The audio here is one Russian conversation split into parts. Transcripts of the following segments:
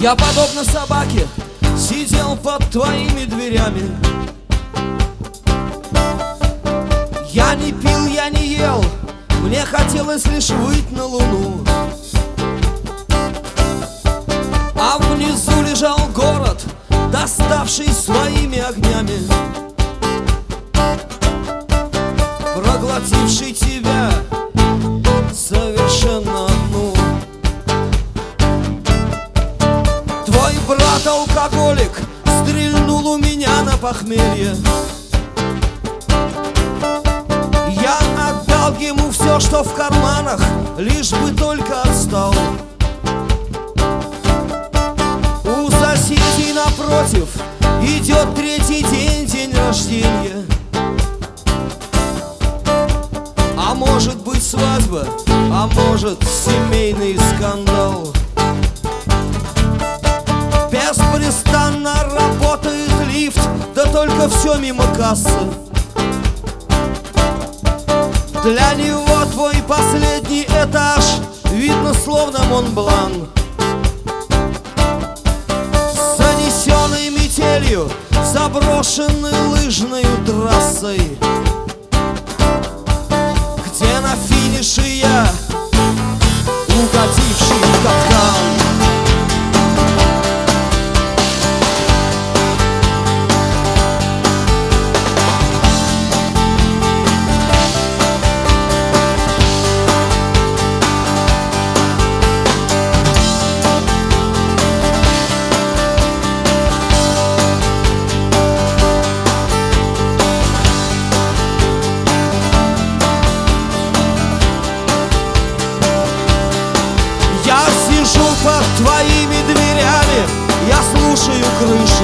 Я, подобно собаке, сидел под твоими дверями. Я не пил, я не ел, мне хотелось лишь выйти на луну. А внизу лежал город, доставший своими огнями, проглотивший тебя совершенно одну. Твой брат-алкоголик стрельнул у меня на похмелье. Я отдал ему все, что в карманах, лишь бы только отстал. У соседей напротив идет третий день рождения. А может быть свадьба, а может семейный скандал. Беспрестанно работает лифт, да только все мимо кассы. Для него твой последний этаж видно словно Монблан. С занесенной метелью, заброшенной лыжной трассой, где на финише я, угодивший в капкан. Под твоими дверями я слушаю крышу.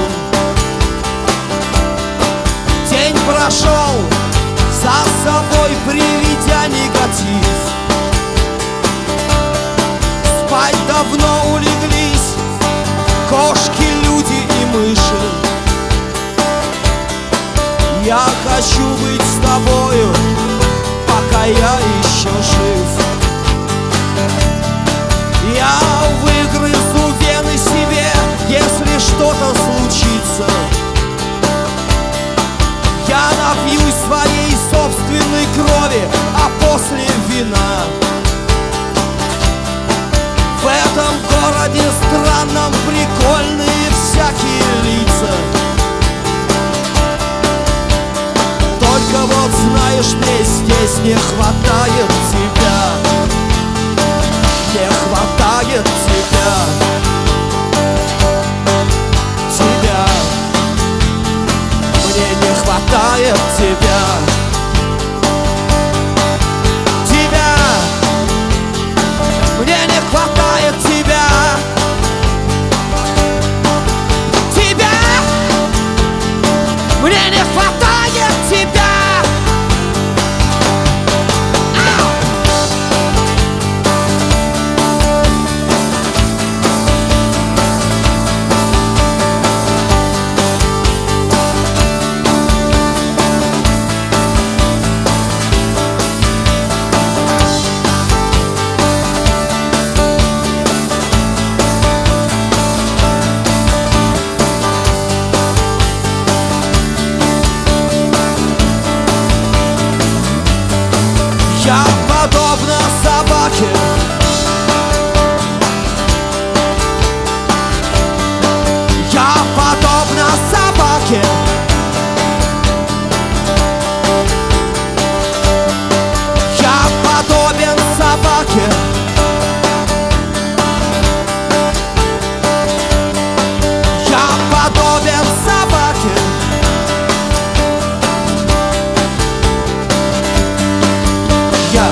День прошел, за собой приведя негатив. Спать давно улеглись кошки, люди и мыши. Я хочу быть с тобою, пока я еще жив. Я выгрызу вены себе, если что-то случится. Я напьюсь своей собственной крови, а после вина. В этом городе странном прикольные всякие лица. Только вот знаешь, мне здесь не хватает тебя. Не хватает тебя, тебя. Мне не хватает тебя, тебя. Мне не хватает тебя, тебя. Мне не хватает тебя. Я, подобно собаке, я, подобно собаке, я подобен собаке. Я подобен собаке. Я.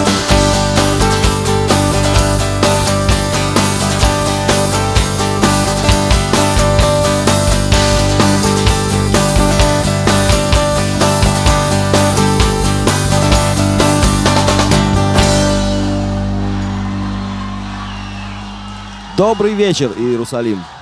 Добрый вечер, Иерусалим.